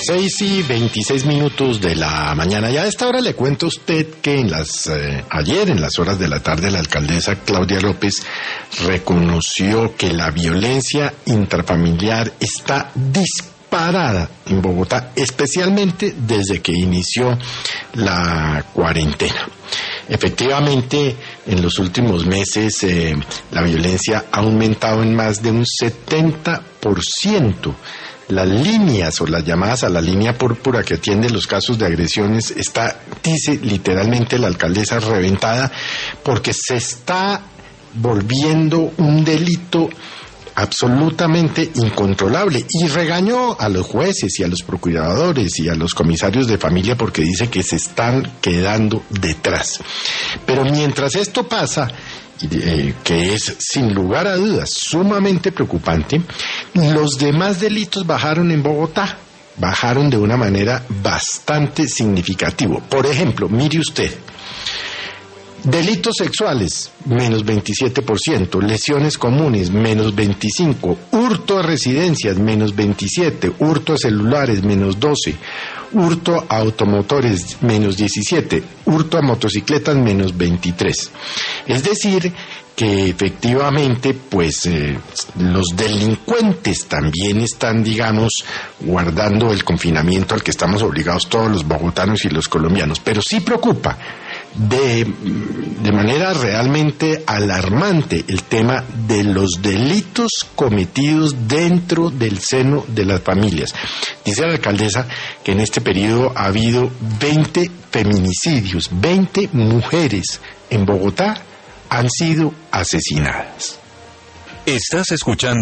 6:26 de la mañana. Ya a esta hora le cuento a usted que ayer en las horas de la tarde la alcaldesa Claudia López reconoció que la violencia intrafamiliar está disparada en Bogotá, especialmente desde que inició la cuarentena. Efectivamente, en los últimos meses la violencia ha aumentado en más de un 70%. Las líneas o las llamadas a la línea púrpura que atiende los casos de agresiones está, dice literalmente la alcaldesa, reventada porque se está volviendo un delito absolutamente incontrolable, y regañó a los jueces y a los procuradores y a los comisarios de familia porque dice que se están quedando detrás. Pero mientras esto pasa, que es sin lugar a dudas sumamente preocupante, los demás delitos bajaron en Bogotá, bajaron de una manera bastante significativa. Por ejemplo, mire usted, delitos sexuales, menos 27%, lesiones comunes, menos 25%, hurto a residencias, menos 27%, hurto a celulares, menos 12%, hurto a automotores, menos 17%, hurto a motocicletas, menos 23%. Es decir, que efectivamente, pues, los delincuentes también están, digamos, guardando el confinamiento al que estamos obligados todos los bogotanos y los colombianos. Pero sí preocupa de manera realmente alarmante el tema de los delitos cometidos dentro del seno de las familias. Dice la alcaldesa que en este periodo ha habido 20 feminicidios, 20 mujeres en Bogotá han sido asesinadas. Estás escuchando